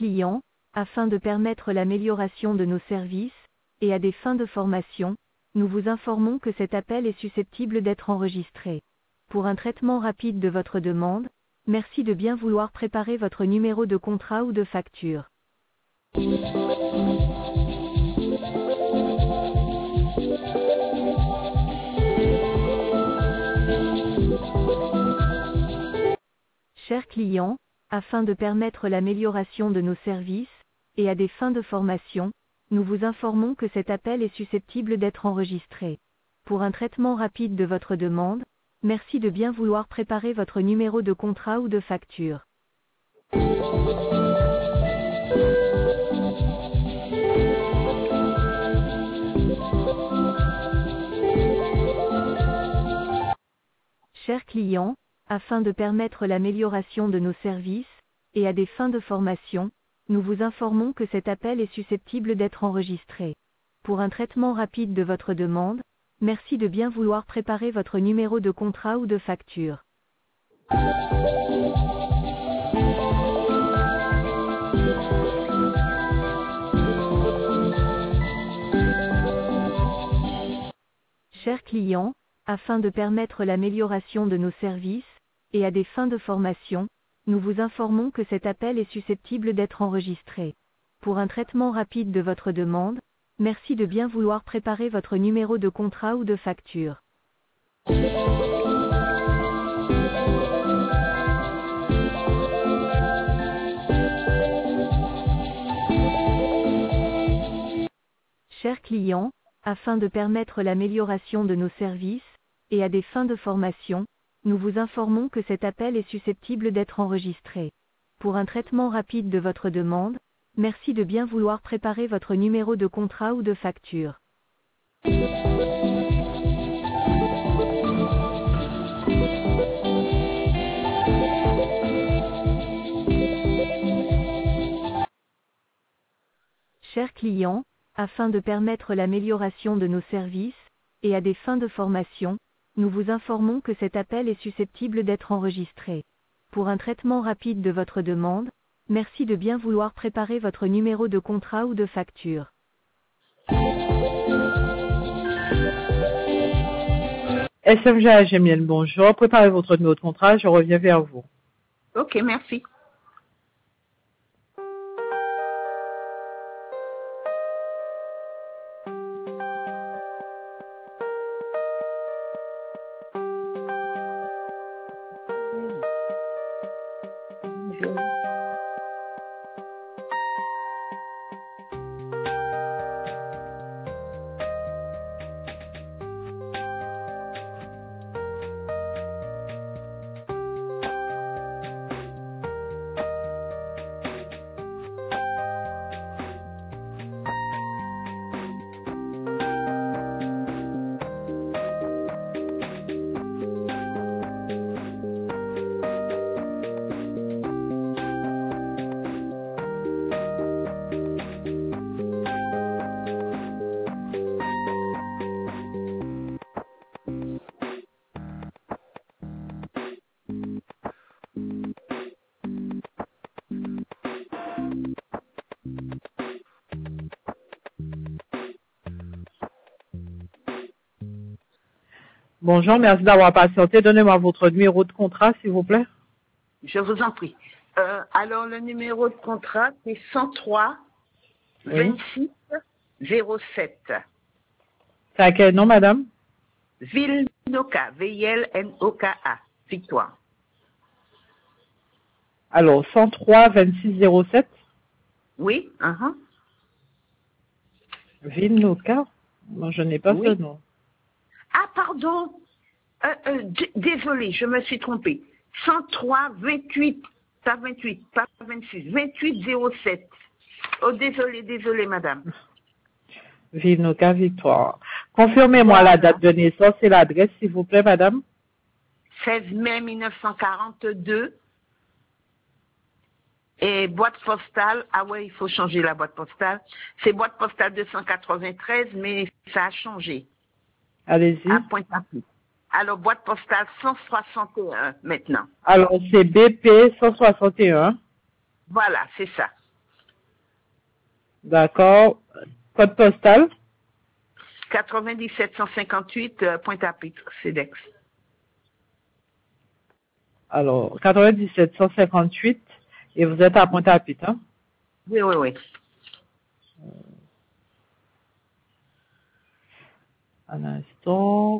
clients, afin de permettre l'amélioration de nos services, et à des fins de formation, nous vous informons que cet appel est susceptible d'être enregistré. Pour un traitement rapide de votre demande, merci de bien vouloir préparer votre numéro de contrat ou de facture. Chers clients, afin de permettre l'amélioration de nos services, et à des fins de formation, nous vous informons que cet appel est susceptible d'être enregistré. Pour un traitement rapide de votre demande, merci de bien vouloir préparer votre numéro de contrat ou de facture. Chers clients, afin de permettre l'amélioration de nos services, et à des fins de formation, nous vous informons que cet appel est susceptible d'être enregistré. Pour un traitement rapide de votre demande, merci de bien vouloir préparer votre numéro de contrat ou de facture. Chers clients, afin de permettre l'amélioration de nos services, et à des fins de formation, nous vous informons que cet appel est susceptible d'être enregistré. Pour un traitement rapide de votre demande, merci de bien vouloir préparer votre numéro de contrat ou de facture. Chers clients, afin de permettre l'amélioration de nos services, et à des fins de formation, nous vous informons que cet appel est susceptible d'être enregistré. Pour un traitement rapide de votre demande, merci de bien vouloir préparer votre numéro de contrat ou de facture. Chers clients, afin de permettre l'amélioration de nos services, et à des fins de formation, nous vous informons que cet appel est susceptible d'être enregistré. Pour un traitement rapide de votre demande, merci de bien vouloir préparer votre numéro de contrat ou de facture. SMG Agemiel, bonjour. Préparez votre numéro de contrat, je reviens vers vous. Ok, merci. Bonjour, merci d'avoir patienté. Donnez-moi votre numéro de contrat, s'il vous plaît. Je vous en prie. Alors, le numéro de contrat, c'est 103 26 07. C'est à quel nom, madame? Vilnoka, V-I-L-N-O-K-A, Victoire. Alors, 103 26 07. Oui, Vilnoka? Non, je n'ai pas ce nom. Ah, pardon. Désolée, je me suis trompée. 103 28, pas 28, pas 26, 28 07. Oh, désolée, madame. Vilnoka, Victoire. Confirmez-moi la date de naissance et l'adresse, s'il vous plaît, madame. 16 mai 1942. Et boîte postale, ah ouais, il faut changer la boîte postale. C'est boîte postale 293, mais ça a changé. Allez-y. À Pointe-à-Pitre. Alors, boîte postale 161 maintenant. Alors, c'est BP 161. Voilà, c'est ça. D'accord. Code postal? 97 158 Pointe-à-Pitre, CEDEX. Alors, 97 158 et vous êtes à Pointe-à-Pitre, hein? Oui, oui, oui. Un instant.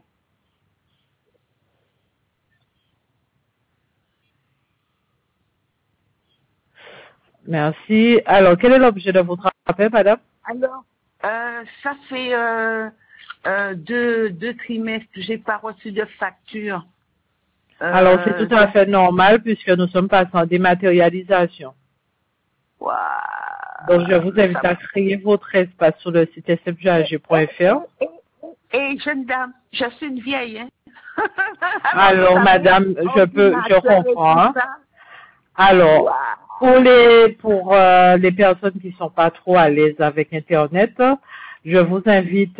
Merci. Alors, quel est l'objet de votre appel, madame? Alors, ça fait deux trimestres que j'ai pas reçu de facture. Alors, c'est tout à fait normal puisque nous sommes passés en dématérialisation. Waouh. Donc, je vous invite à créer votre espace sur le site smgag.fr. Et jeune dame, je suis une vieille, hein. Alors, madame, je comprends, hein. Alors, pour les personnes qui sont pas trop à l'aise avec Internet, je vous invite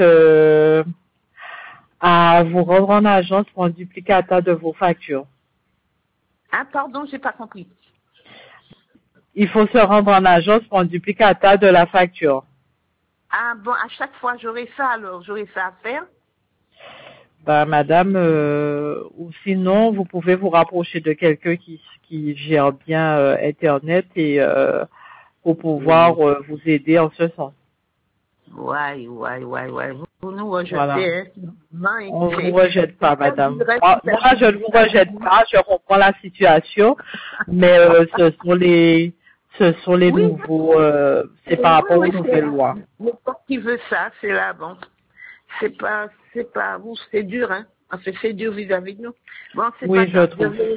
à vous rendre en agence pour un duplicata de vos factures. Ah, pardon, j'ai pas compris. Il faut se rendre en agence pour un duplicata de la facture. Ah bon, à chaque fois j'aurai ça alors, j'aurai ça à faire. Ben, madame, ou sinon, vous pouvez vous rapprocher de quelqu'un qui gère bien Internet et pour pouvoir vous aider en ce sens. Ouais. Vous nous rejetez, Voilà. hein. On ne vous rejette pas, madame. Moi, je ne vous rejette pas, je comprends la situation, mais ce sont les Oui, nouveaux, c'est par rapport aux nouvelles lois. Mais pas qui veut ça, c'est là, bon. C'est pas, vous, c'est dur, hein. Enfin, c'est dur vis-à-vis de nous. Bon, c'est Oui, pas grave. je trouve.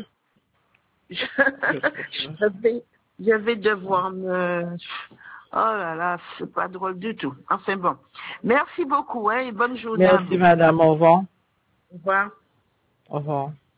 Je vais devoir me... Oh là là, c'est pas drôle du tout. Enfin bon. Merci beaucoup, hein, et bonne journée à Merci, vous. madame. Au revoir. Au revoir. Au revoir.